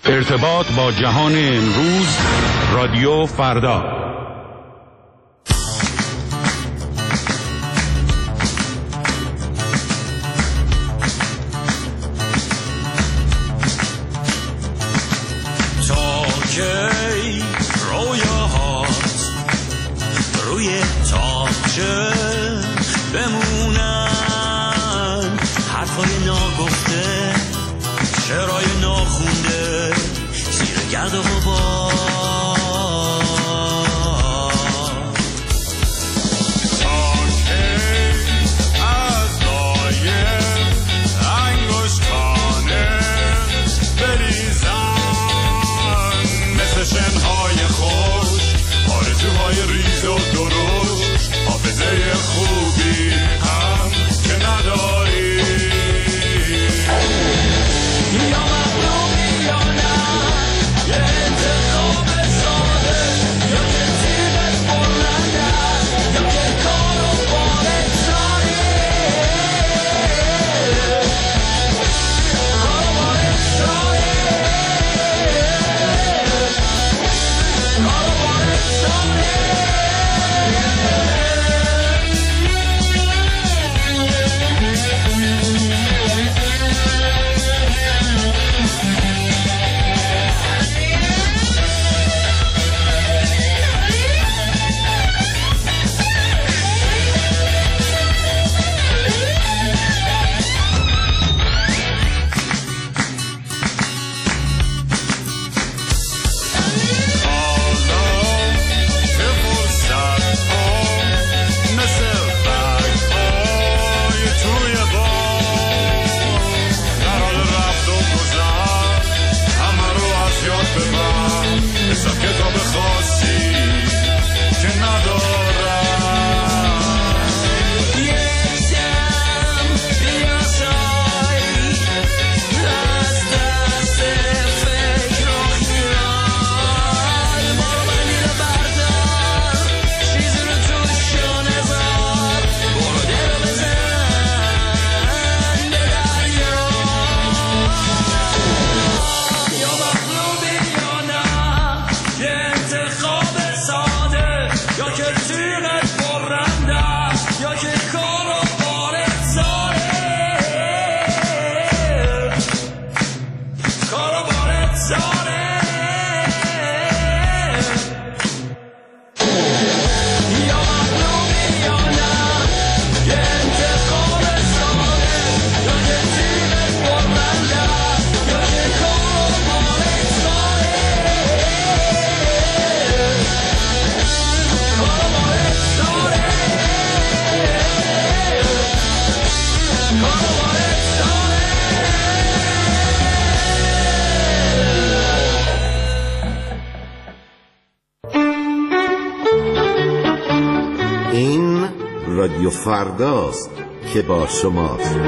ارتباط با جهان امروز، رادیو فردا. تا کی رویاهات روی تاقچه بمونن، حرفای ناگفته، شعرهای ناخونده زیر گرد و غبار. تا کی از لایه انگشتانه بریزن مثل شنهای خوش آرزوهای ریز و درشت، حافظه خوبی هم که نداری. رادیو فرداست که با شماست.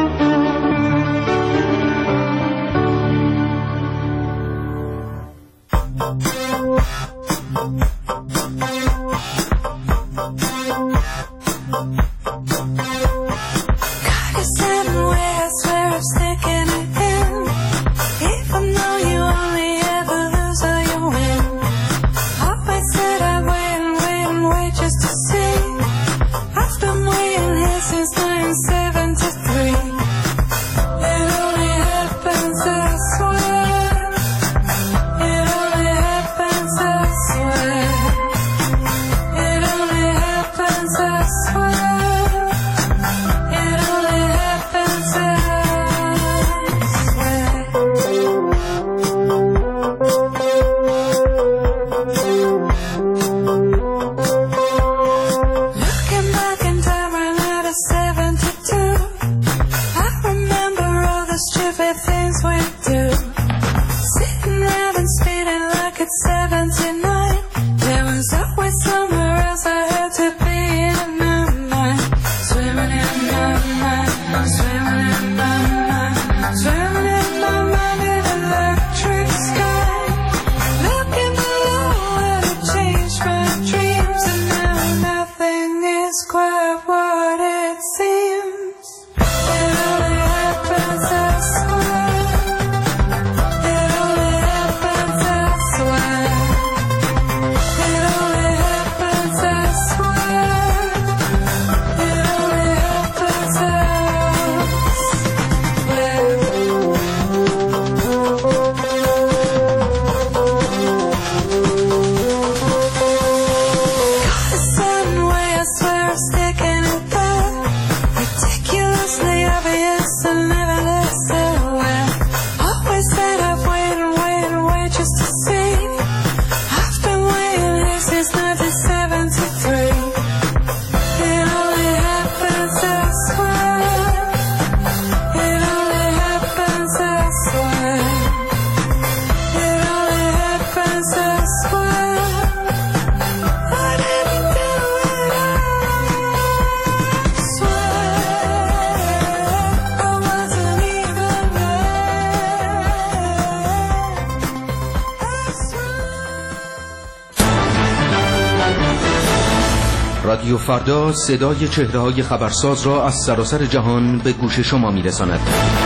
رادیو فردا صدای چهره‌های خبرساز را از سراسر جهان به گوش شما می‌رساند.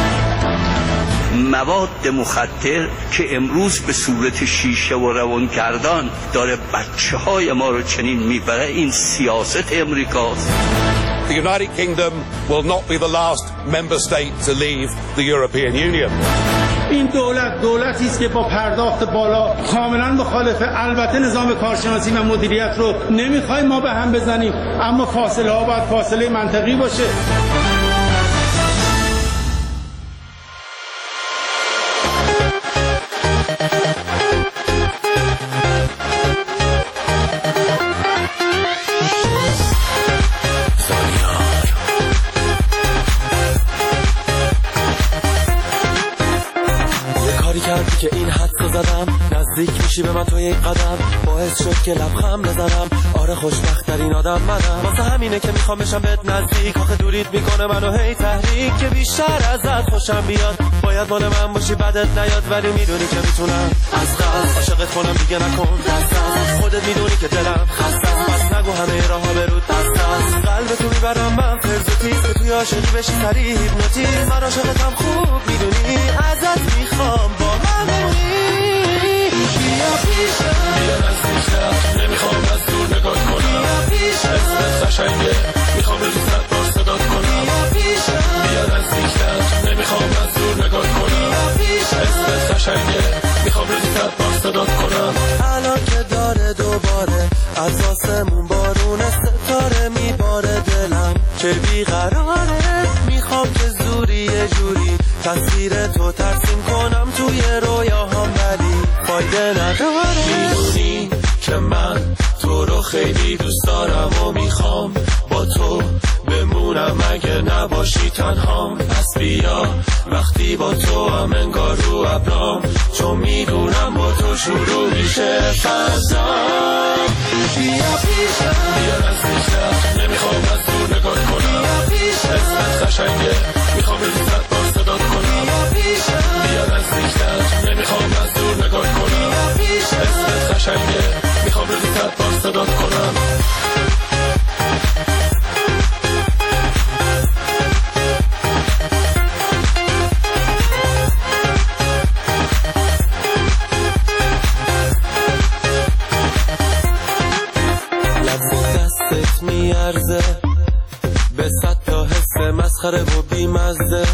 مواد مخدر که امروز به صورت شیشه و روانگردان داره بچه‌های ما رو چنین میبره، این سیاست امریکاست. The United Kingdom will not be the last member state to leave the European Union. این دولتی است که با پرداخت بالا کاملا مخالفه. البته نظام کارشناسی و مدیریت رو نمیخوایم ما به هم بزنیم، اما فاصله ها باید فاصله منطقی باشه. که این حدسو زدم نزدیک میشی به من تو یک قدم، باعث شد که لبخند بزنم. آره خوشبخت ترین آدم منم، واسه همینه که میخوام بشم بهت نزدیک. آخه دوریت میکنه منو هی تحریک، که بیشتر ازت خوشم بیاد. باید مال من باشی بدت نیاد، ولی میدونی که میتونم از قلب عاشقت کنم. دیگه نکن دست از خودت، میدونی که دلم خسته است. بس نگو همه راهها به رود دست است. قلبتو میبرم من فرض و تیز، که توی عاشقی بشی سریع هیپنوتیزم. من عاشقتم خوب میدونی، ازت میخوام با من بمونی. بیا پیشم، بیا نزدیکتر، نمیخوام از دور نگاه کنم. بیا پیشم، اسمت قشنگه، میخوام به دوستت بار صدات کنم. بیا پیشم، بیا نزدیکتر، نمیخوام از دور نگاه کنم. بیا پیشم، اسمت قشنگه، میخوام به دوستت بار صدات کنم. الان که داره دوباره از آسمون بارون ستاره میباره، دلم که بیقراره. میخوام که زوری یه جوری تصویر تو ترسیم کنم توی رویاهام، ولی فایده نداره. میدونی که من تو رو خیلی دوست دارم و میخوام با تو بمونم اگه نباشی تنهام. پس بیا وقتی با تو هم انگار رو ابرام، چون میدونم با تو شروع میشه فضا. بیا پیشم، بیا نزدیکتر، نمیخوام از دور نگاه کنم. بیا پیشم، اسمت قشنگه، میخوام به دوستت بار صدات کنم. بیا پیشم، بیا نزدیکتر، نمیخوام از دور نگاه کنم. بیا پیشم، اسمت قشنگه، میخوام به دوستت بار صدات کنم. میارزه به صد تا حس مسخره و بیمزه.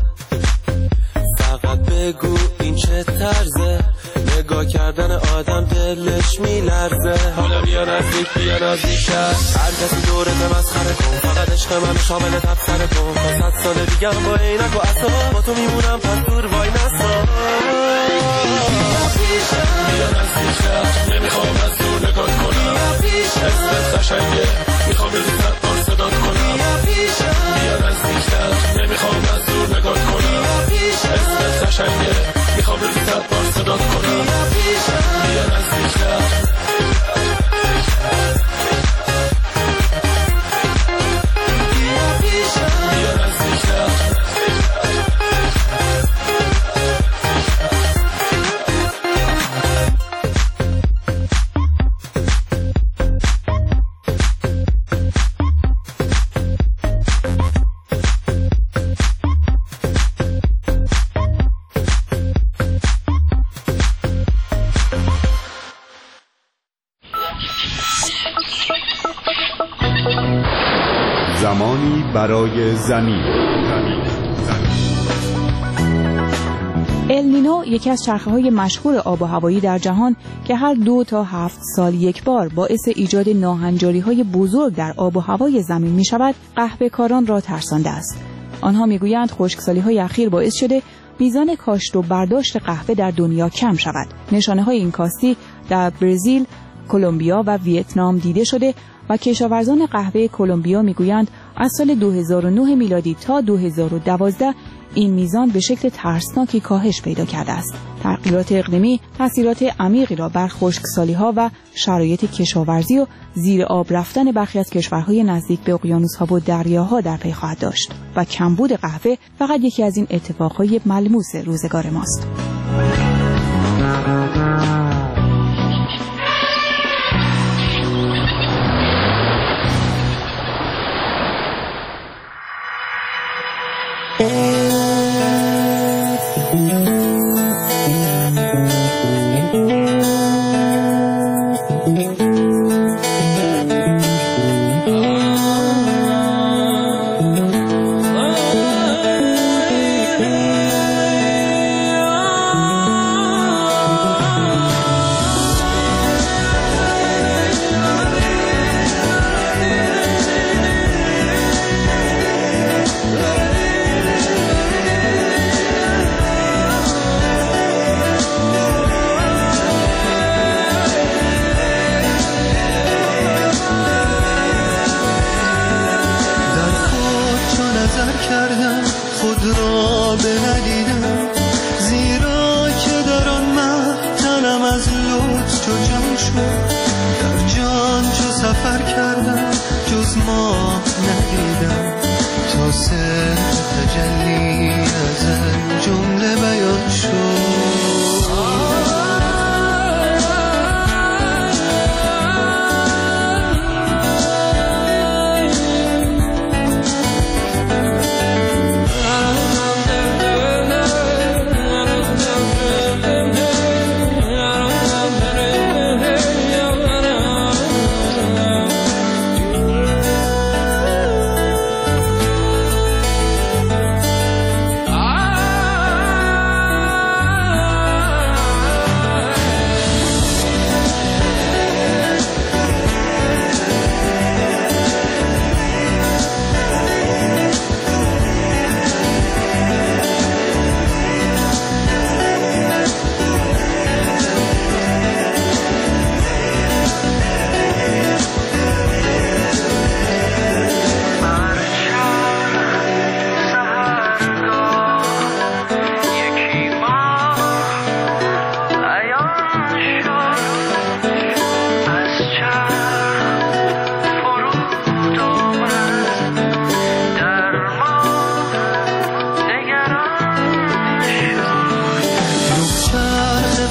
فقط بگو این چه طرزه، نگاه کردن آدم دلش میلرزه. حالا بیا نزدیک، بیا نزدیکتر، هر کسی دورت مسخره کن. فقط عشق من شامل تبصره کن. تا 100 سال دیگه هم با عینک و عصا با تو میمونم، پس دور وای نسا. بیا نزدیکتر، نمیخوام از دور نگاه کنم. اسمت قشنگه، میخوام به دوستت بار صدات کنم. بیا نزدیکتر، نمیخوام از دور نگاه کنم. اسمت قشنگه، میخوام به دوستت بار صدات کنم. بیا نزدیکتر. زمانی برای زمین. النینو یکی از چرخه‌های مشهور آب و هوایی در جهان که هر 2 تا 7 سال یک بار باعث ایجاد ناهنجاری‌های بزرگ در آب و هوای زمین می‌شود، قهوه‌کاران را ترسانده است. آنها می‌گویند خشکسالی‌های اخیر باعث شده میزان کاشت و برداشت قهوه در دنیا کم شود. نشانه‌های این کاستی در برزیل، کلمبیا و ویتنام دیده شده و کشاورزان قهوه کلمبیا میگویند از سال 2009 میلادی تا 2012 این میزان به شکل ترسناکی کاهش پیدا کرده است. تغییرات اقلیمی تاثیرات عمیقی را بر خشکسالی‌ها و شرایط کشاورزی و زیر آب رفتن برخی از کشورهای نزدیک به اقیانوس‌ها و دریاها در پی خواهد داشت و کمبود قهوه فقط یکی از این اتفاقهای ملموس روزگار ماست.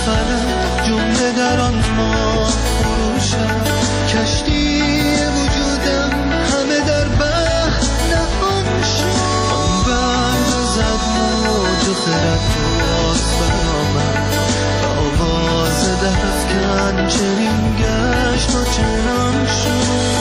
فلک جمله در آن ما فروشم، کشتی وجودم همه در بحر نهان شد. آن بند زد موج و خرد باز برآمد، آواز در افکن چنین گشت و چنان شد.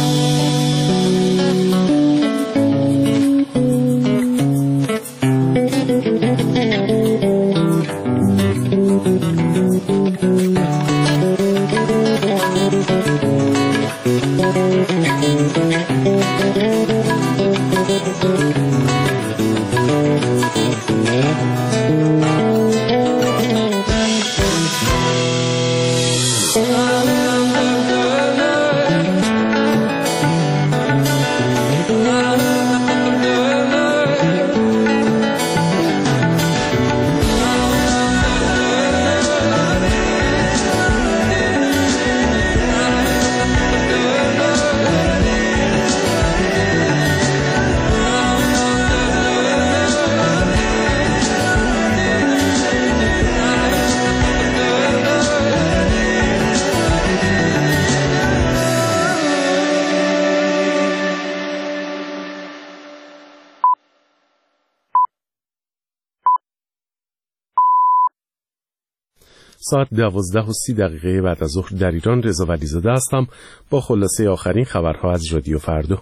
ساعت 12:30 بعد از ظهر در ایران. رضا ولیزاده هستم با خلاصه آخرین خبرها از رادیو فردا.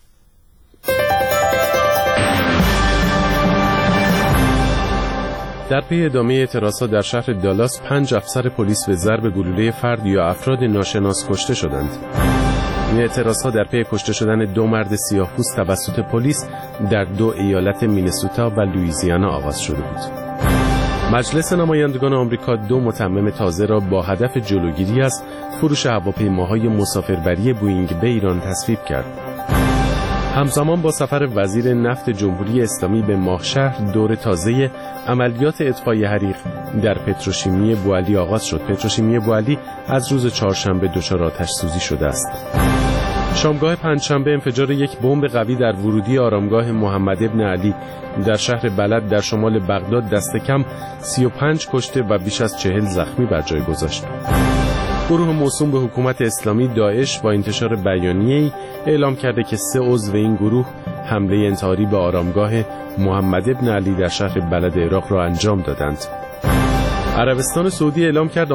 در پی ادامه اعتراضات در شهر دالاس 5 افسر پلیس به ضرب گلوله فرد یا افراد ناشناس کشته شدند. این اعتراضات در پی کشته شدن 2 مرد سیاه‌پوست توسط پلیس در 2 ایالت مینسوتا و لوئیزیانا آغاز شده بود. مجلس نمایندگان آمریکا 2 متمم تازه را با هدف جلوگیری از فروش هواپیماهای مسافربری بوئینگ به ایران تصویب کرد. همزمان با سفر وزیر نفت جمهوری اسلامی به ماهشهر، دور تازه عملیات اطفای حریق در پتروشیمی بوعلی آغاز شد. پتروشیمی بوعلی از روز چهارشنبه دچار آتش سوزی شده است. شامگاه پنجشنبه انفجار یک بمب قوی در ورودی آرامگاه محمد ابن علی در شهر بلد در شمال بغداد دست کم 35 کشته و بیش از 40 زخمی بر جای گذاشت. گروه موسوم به حکومت اسلامی داعش با انتشار بیانیه‌ای اعلام کرده که 3 عضو این گروه حمله انتحاری به آرامگاه محمد ابن علی در شهر بلد عراق را انجام دادند. عربستان سعودی اعلام کرد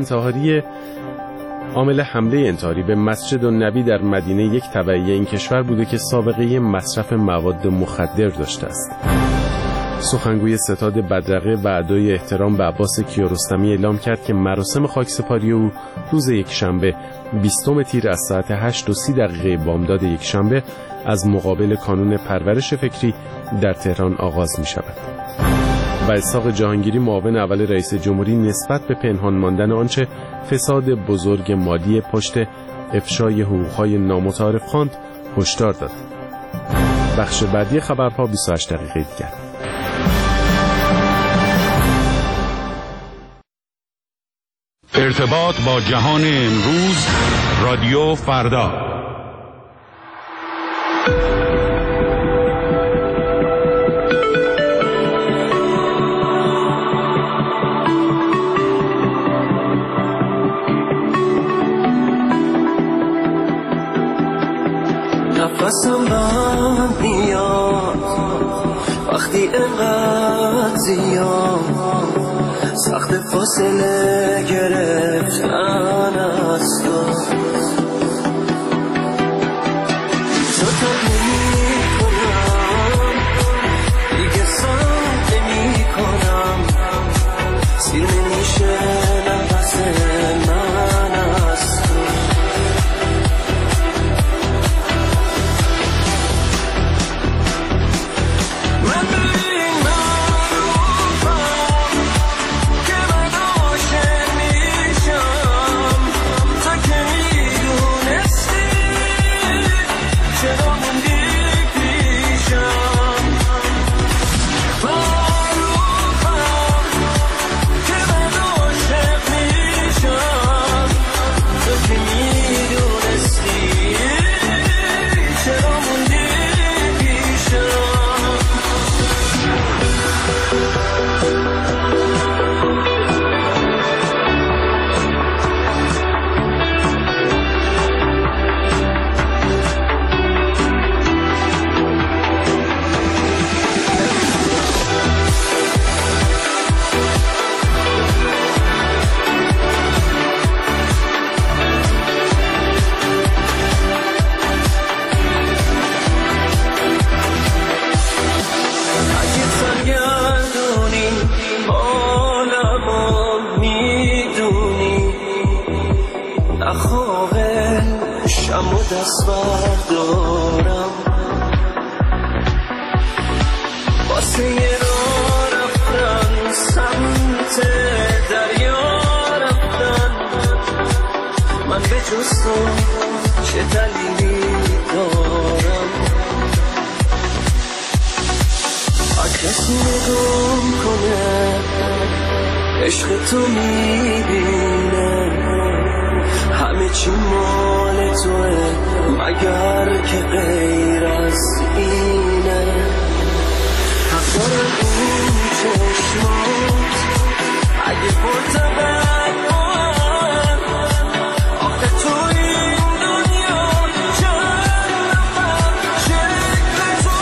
عامل حمله انتحاری به مسجد النبی در مدینه یک تبعیه این کشور بوده که سابقه مصرف مواد مخدر داشته است. سخنگوی ستاد بدرقه و ادای احترام به عباس کیارستمی اعلام کرد که مراسم خاکسپاری او روز یکشنبه 20 تیر از ساعت 8:30 بامداد یکشنبه از مقابل کانون پرورش فکری در تهران آغاز می شود. و اسحاق جهانگیری معاون اول رئیس جمهوری نسبت به پنهان ماندن آنچه فساد بزرگ مالی پشت افشای حقوق‌های نامتعارف خواند هشدار داد. بخش بعدی خبرها 28 دقیقه دیگر. ارتباط با جهان امروز، رادیو فردا. نفسم بند میاد وقتی اینقدر زیاد سخت فاصله گرفتن از تو نمی کنم دیگه سخت نمی کنم سیر نمیشه نفس من از تو شم و دست بردارم واسه یه راه رفتن سمت دریا رفتن من به جز تو چه دلیلی دارم کسی نگم کنه عشق تو میبینه همه چی مال توه مگر که غیر از اینه حقدار اون چشمات اگه پرتبت من آخه تو این دنیا جنبم شکل تو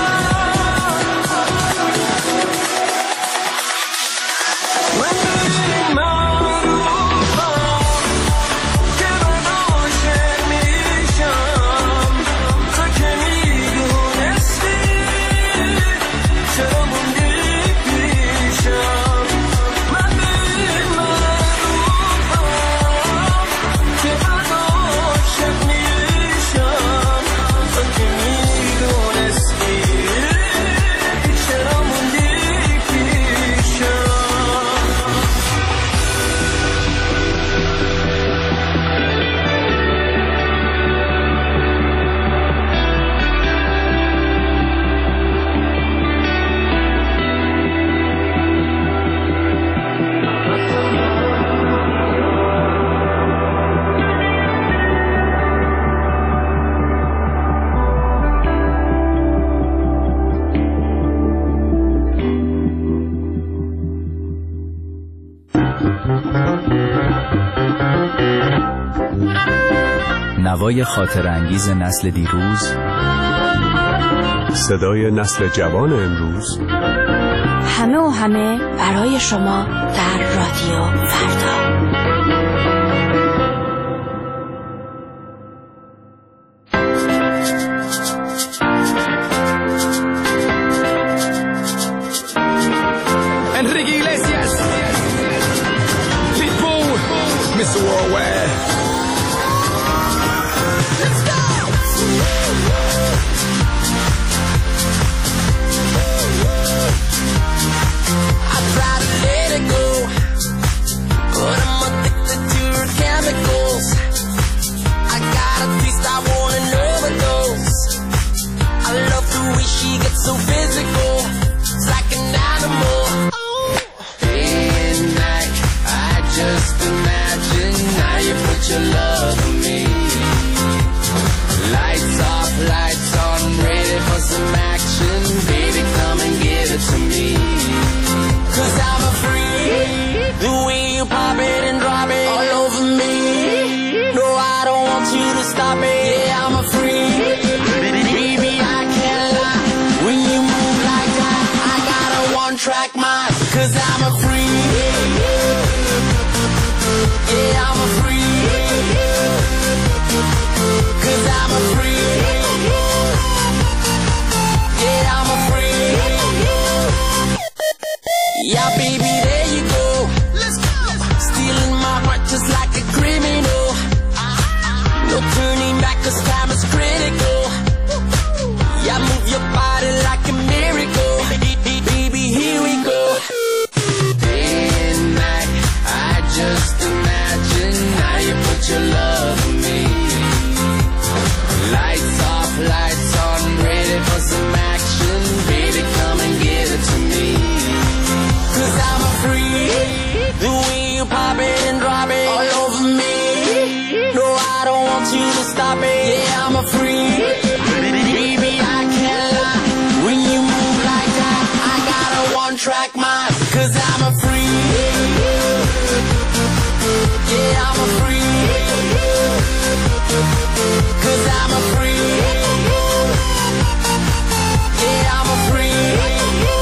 نوای خاطر انگیز نسل دیروز، صدای نسل جوان امروز، همه و همه برای شما در رادیو فردا. Enrique Iglesias, Pitbull, Mr. Worldwide. Let's go! I try to let it go, but I'm addicted to your chemicals. I got a taste, I want an overdose. I love the way she gets so physical. It's like an animal. Day and night, I just imagine how you put your love on me. Lights off, lights on, ready for some action. Baby, come and give it to me. 'Cause I'm a freak. The way you pop it and drop it all over me. No, I don't want you to stop it. Yeah, I'm a freak. Baby, I can't lie. When you move like that, I got a one-track mind. 'Cause I'm a freak. Yeah, I'm a freak. 'Cause I'm a freak. Yeah, I'm a freak. Yeah, baby, there you go. Let's go. Stealing my heart just like a criminal. No turning back 'cause time is critical. Yeah, move your body like a miracle. Baby, here we go. Day and night, I just imagine how you put your love on me. Lights off, lights on, ready for some action. Baby, come and give it to me. 'Cause I'm a freak. The way you pop it and drop it all over me. No, I don't want you to stop it. Yeah, I'm a freak. Baby, I can't lie. When you move like that, I got a one-track mind. 'Cause I'm a freak. Yeah, I'm a freak. 'Cause I'm a freak. Yeah, I'm a freak.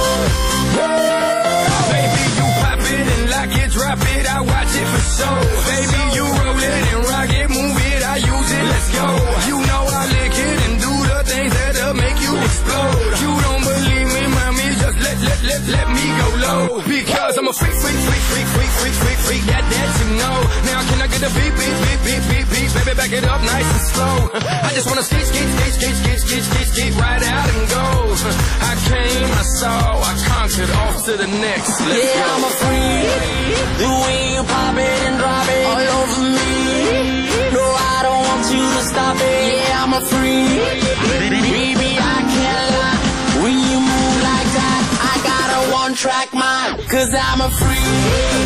Baby, you pop it and lock it, drop it, I watch it for sure. Baby, you roll it and rock it, move it, I use it, let's go. You know I lick it and do the things that'll make you explode. You don't believe me, mommy, just let me go low. Because I'm a freak, freak, freak, freak, freak, freak, freak, freak, that you know. Now can I get a beep, beep, beep, beep, beep, beep, baby, back it up nice and slow. I just wanna skate right out and go. I came, I saw, I conquered, off to the next. Let's go. I'm a freak. The way you pop it and drop it all over me. No, I don't want you to stop it. Yeah, I'm a freak. Baby, I can't lie. When you move like that, I got a one-track mind. 'Cause I'm a freak.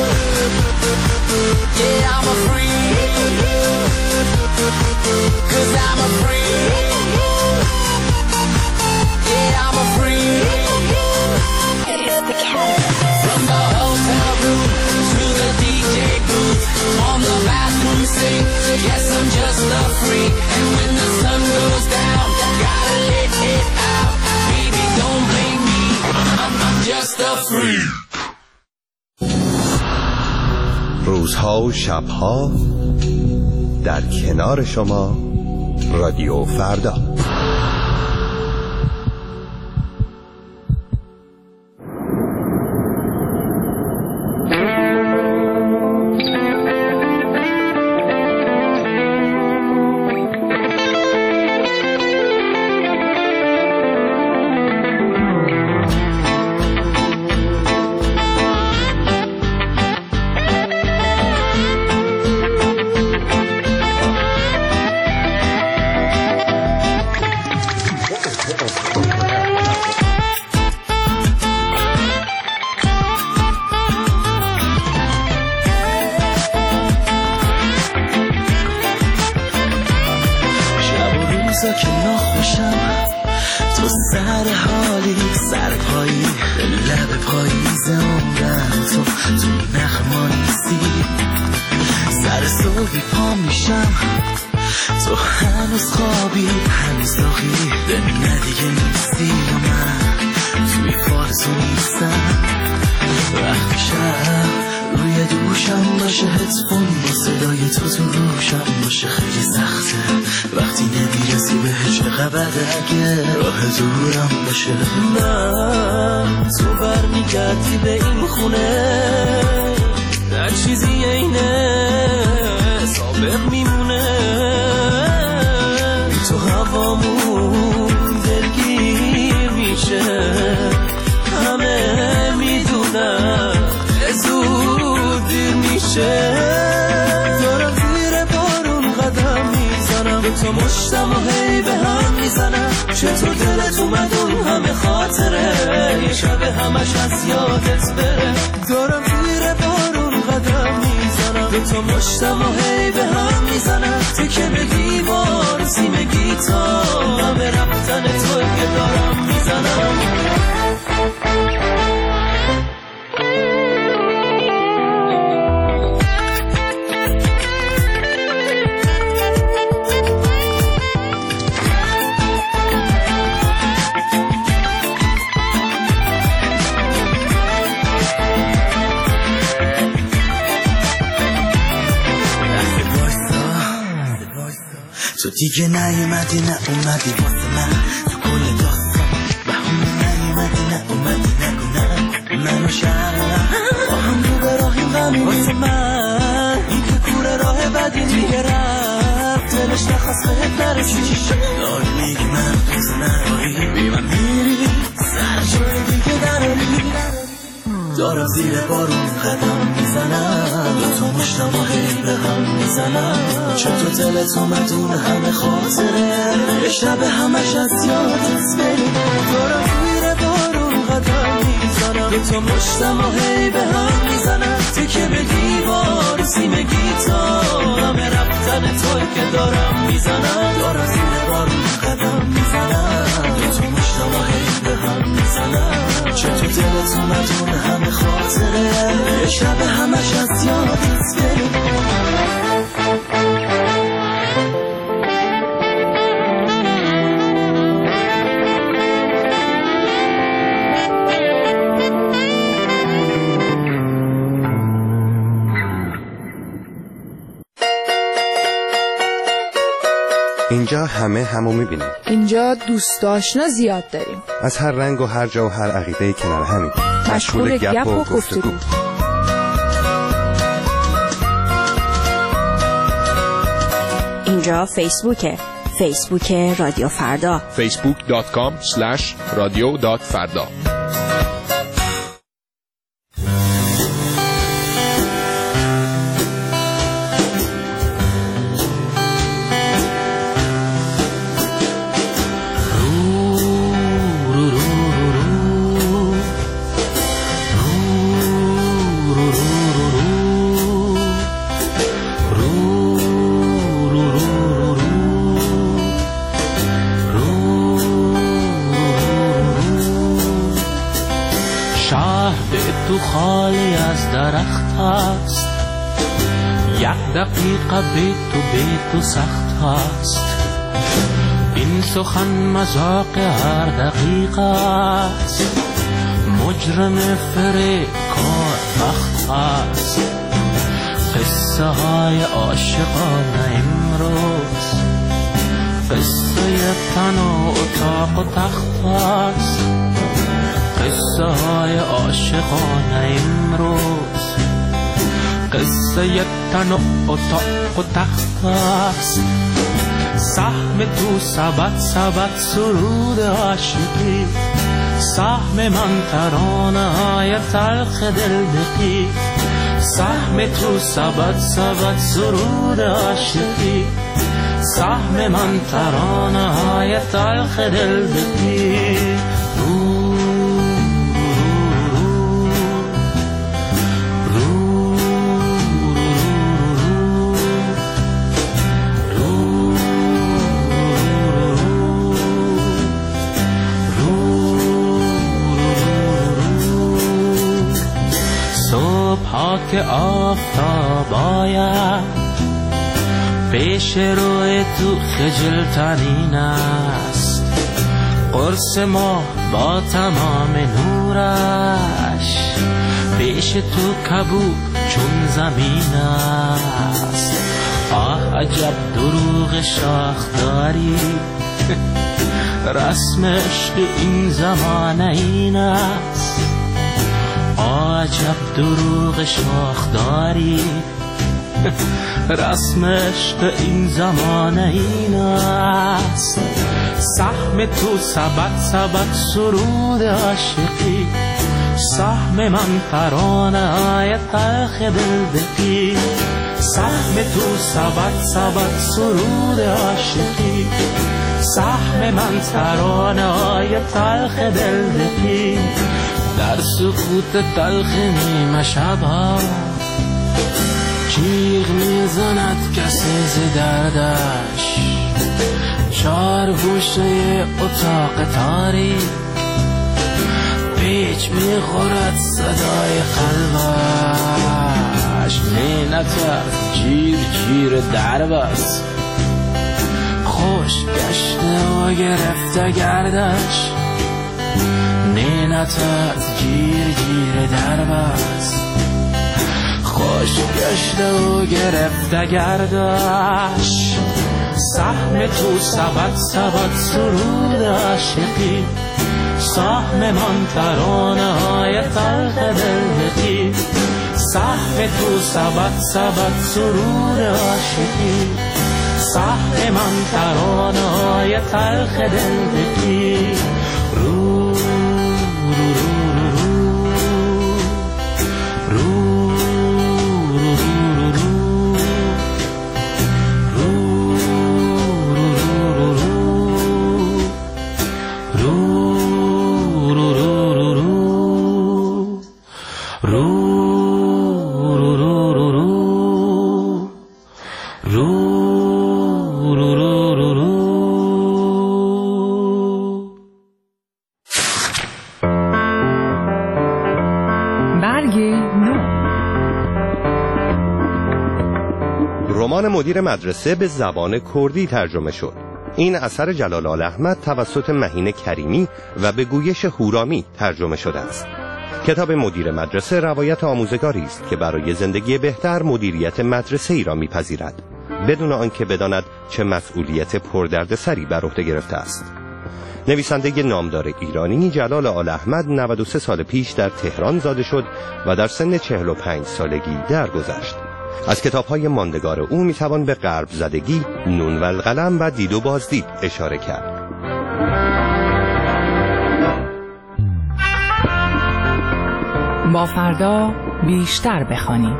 Yeah, I'm a freak. 'Cause I'm a freak. Yeah, I'm a freak. From the hotel room to the DJ booth, on the bathroom sink. Yes, I'm just a freak. And when the sun goes down, gotta let it out. Baby, don't blame me, I'm just a freak. روزها و شبها در کنار شما رادیو فردا. که ناخوشم تو سر حالی سر پایی لب پاییز عمرم تو نخمانیسی سر صبحی پا میشم تو هنوز خوابی هنوز داغی نه دیگه نیستی و من توی فالزو نیستم وقتی شب روی دوشم باشه هدفون با صدای تو روشم باشه خیلی سخته وقتی نمیرسی به چقدر اگه راه دورم باشه من تو برمیگردی به این خونه در چیزی اینه سابق میمونه تو هوامون دلگیر میشه همه میدونم زود دیر میشه دارم زیر بارون قدم میزنم تو مشتم و هی به هم میزنم چطور دلت اومد اون همه خاطره یه شب همش از یادت بره دارم زیر بارون قدم میزنم تو مشتم و هی به هم میزنم تو که به دیوار سیم گیتار همه رفتن تو که دارم میزنم تو دیگه نیومدی نه اومدی واسه من تو کل داستان بهونه نیومدی نه اومدی نگو نه منو شرم با هم رو به راهیم غمی واسه من این که کوره راه بدی دیگه رفت دلش نخواست بهت نرسی داری میگی من دوست نداری بی من میری سر جای دیگه دراری دارم زیر بارون قدم میزنم تو مشتم و هی به هم میزنم چطور دلت اومد اون همه خاطره یه شب همش از یادت بری دارم زیر بارون قدم میزنم تو مشتم و هی به هم میزنم تو که به دیوار سیم گیتار همه رفتن توی که دارم میزنم دارم زیر بارون قدم میزنم تو مشتم و هی به هم میزنم چطور دلت اومد اون همه خاطره یه شب همش از یادت بری اینجا همه همو میبینیم. اینجا دوست آشنا زیاد داریم. از هر رنگ و هر جا و هر عقیده کنار همین. مشغول گپ و گفتگو. اونجا فیسبوک رادیو فردا. facebook.com/radio.farda. خالی از درخت است، یک دقیقه به تو سخت است. این سخن مذاق هر دقیقه است، مجرم فریکار بخت است. قصه های عاشقانه امروز، قصه تن و اتاق و تخت است. قصه های عاشقانه امروز، قصه تن و اتاق و تخت است. سهم تو سبد سرود عاشقی، سهم من ترانه های تلخ دلدقی. سهم تو سبد سرود عاشقی، سهم من ترانه های تلخ دلدقی. که آفتاب آید پیش روی تو خجل ترین است. قرص ما با تمام نورش پیش تو کبود چون زمین است. آه عجب دروغ شاخ داری، رسم عشق این زمانه این است. عجب دروغ شاخ داری، رسم عشق این زمانه این است. سهم تو سبد سرود عاشقی، سهم من ترانه های تلخ دلدقی. سهم تو سبد سرود عاشقی، سهم من ترانه های تلخ دلدقی. در سکوت تلخ نیمه شبها جیغ میزند کسی ز دردش. چار گوشه اتاق تاریک پیچ میخورد صدای قلبش. نینتر جیر درب است، خوش گشته و گرفته گردش. نینت از جیر درب است، خوش گشته و گرفته گردش. سهم تو سبد سرود عاشقی، سهم من ترانه های تلخ دلدقی. سهم تو سبد سرود عاشقی، سهم من ترانه های تلخ دلدقی. رمان مدیر مدرسه به زبان کردی ترجمه شد. این اثر جلال آل احمد توسط مهین کریمی و به گویش هورامی ترجمه شده است. کتاب مدیر مدرسه روایت آموزگاری است که برای زندگی بهتر مدیریت مدرسه ای را می‌پذیرد، بدون آنکه بداند چه مسئولیت پردردسری بر عهده گرفته است. نویسنده نامدار ایرانی جلال آل احمد 93 سال پیش در تهران زاده شد و در سن 45 سالگی درگذشت. از کتاب‌های ماندگار او میتوان به غرب زدگی، نون و القلم و دید و بازدید اشاره کرد. با فردا بیشتر بخوانیم.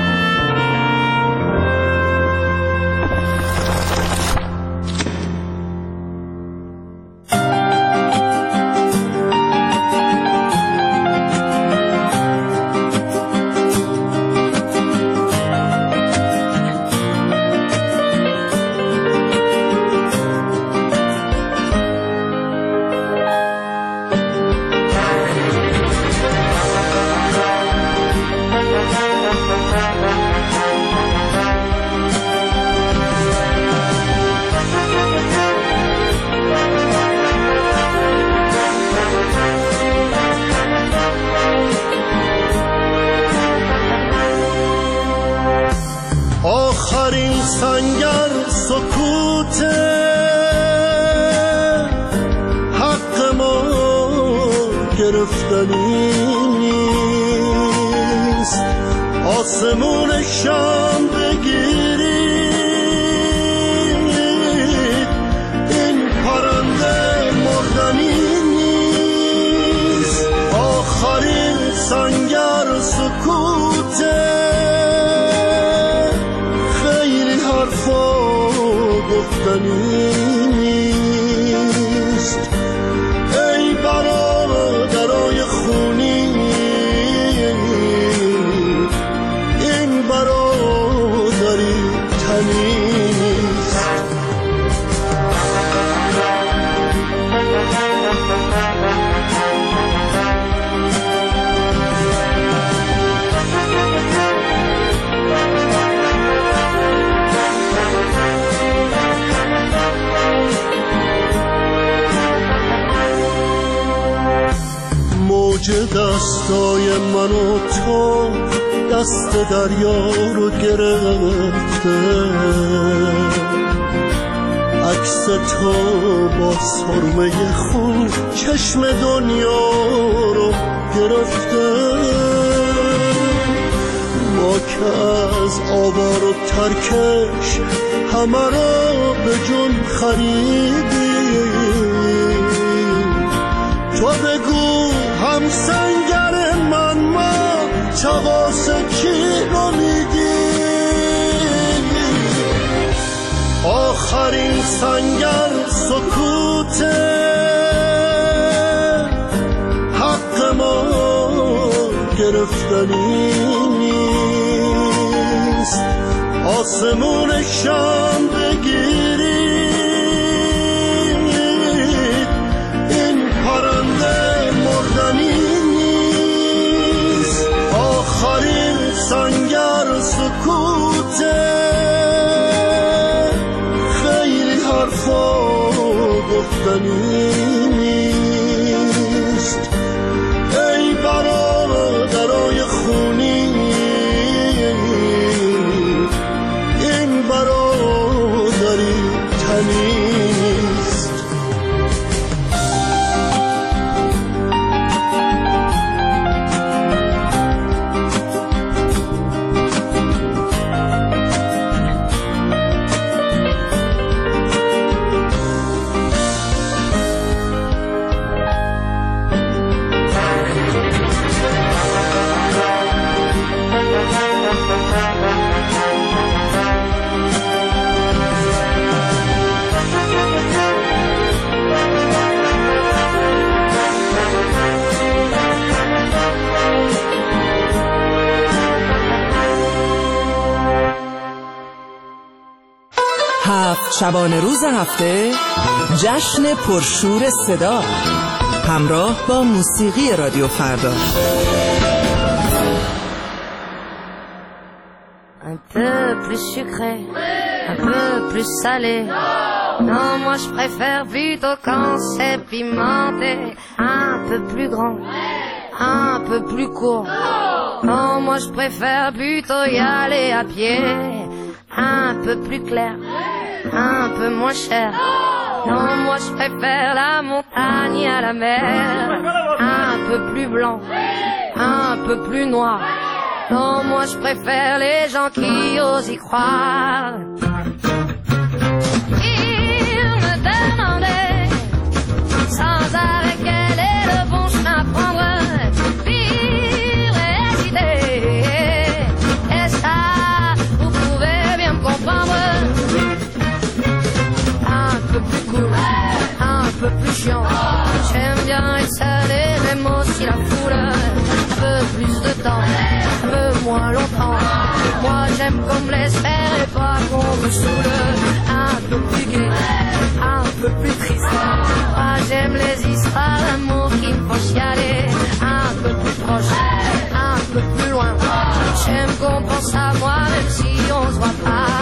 آخرین سنگر سکوت حق ما گرفتنی نیست، آسمون شام بگیرید این پرنده مردنی نیست. آخرین سنگر سکوت گفتنی نیست. ای برادرای خونی این برادری تنی نیست. موج دستای من و تو دست دریا رو گرفته، عکس تو با سرمه خون چشم دنیا رو گرفته. ما که از آوار و ترکش همه رو به جون خریدیم، تو بگو هم سنگر من ما چغاس کی رو میگی؟ آخرین سنگر سکوت حق ما گرفتنی نیست، آسمون شام بگیرید این پرنده مردنی نیست. آخرین سنگر سکوت خیلی حرفا گفتنی نیست. ای برادرای خونی این برادری تنی نیست. شبانه روز هفته جشن پرشور صدا همراه با موسیقی رادیو فردا. Un peu plus sucré, un peu plus salé. Non, moi je préfère plutôt quand c'est pimenté. Un peu plus grand, un peu plus court. Non, moi je préfère plutôt y aller à pied. Un peu plus clair, un peu moins cher. Non, moi je préfère la montagne à la mer. Un peu plus blanc, un peu plus noir. Non, moi je préfère les gens qui osent y croire. Ils me demandaient sans arrêt quel est le bon chemin à prendre. Vivre et hésiter, et ça, vous pouvez bien me comprendre. Un peu plus cool, un peu plus chiant. J'aime bien être seul et j'aime aussi la foule. Un peu plus de temps, un peu moins longtemps. Moi j'aime qu'on me laisse faire et pas qu'on me saoule. Un peu plus gai, un peu plus triste. Moi j'aime les histoires d'amour qui me font chialer. Un peu plus proche, un peu plus loin. J'aime qu'on pense à moi même si on se voit pas.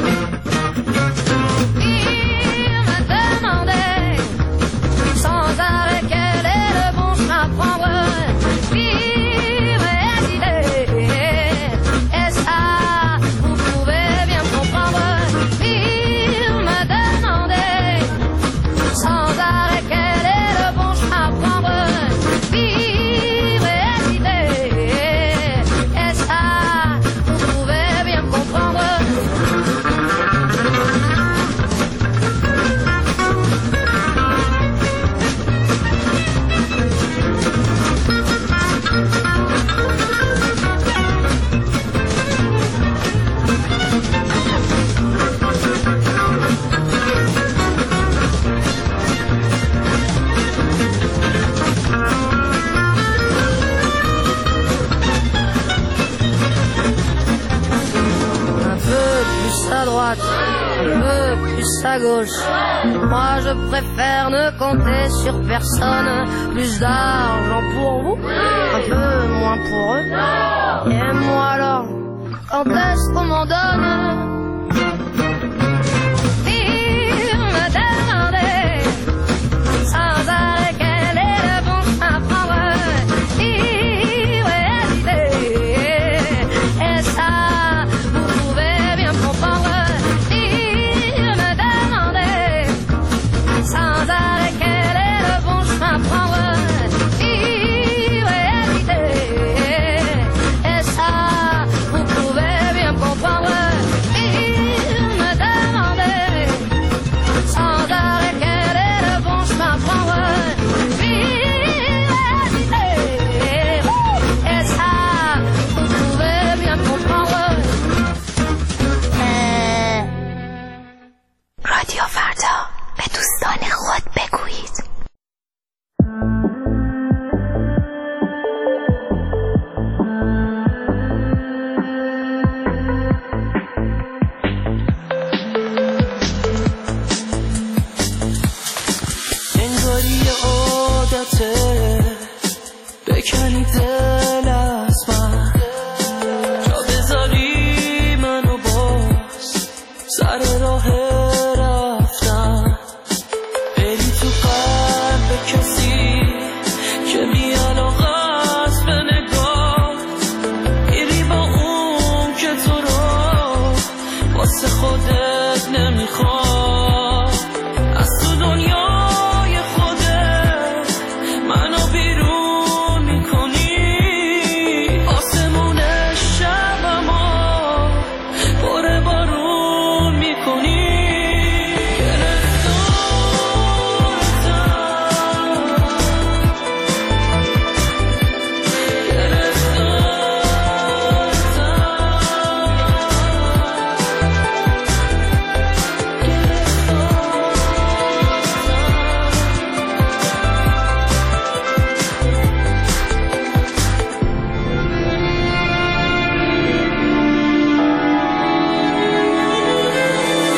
Il me demandait sans arrêt quel est le bon chemin à prendre. Vivre et hésiter, et ça, vous pouvez bien comprendre. Il me demandait sans arrêt quel est le bon chemin à prendre. Vivre et hésiter, et ça, vous pouvez bien comprendre. À droite, un peu plus à gauche. Moi je préfère ne compter sur personne. Plus d'argent pour vous, un peu moins pour eux. Et moi alors, quand est-ce qu'on m'en donne? Il me demandait sans arrêt quel est le bon chemin à prendre. Vivre et hésiter, et ça, vous pouvez bien comprendre. Il me demandait sans arrêt quel est le bon chemin à prendre. Vivre et hésiter, et ça, vous pouvez bien comprendre. Il me demandait sans arrêt quel est le bon chemin à prendre. Vivre et hésiter, et ça, vous pouvez bien comprendre. رادیو فردا به دوستان خود بگویید. انگاری عادته بکنی دل از من، جا بذاری منو باز سر راه رفتن، بری تو قلب کسی که بی علاقه است به نگاه، میری با اون که تو رو واسه خودت نمیخواد. از تو دنیای خودت منو بیرون میکنی، آسمون شبمو پر بارون میکنی.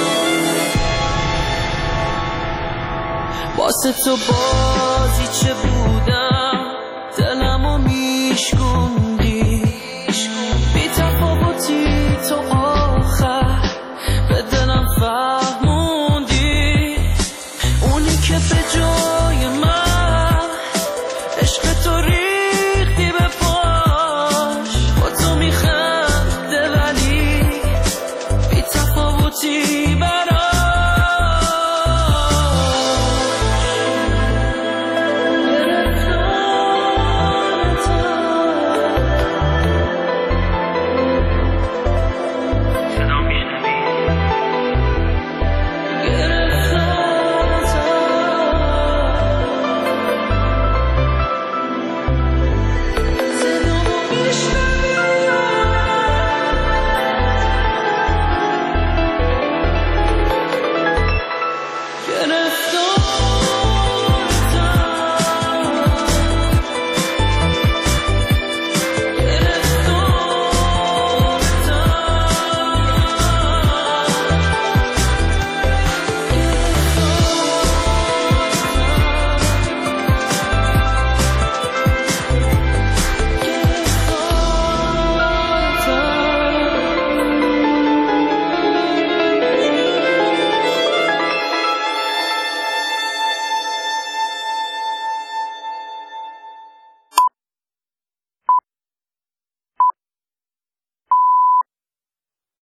واسه تو بازی چه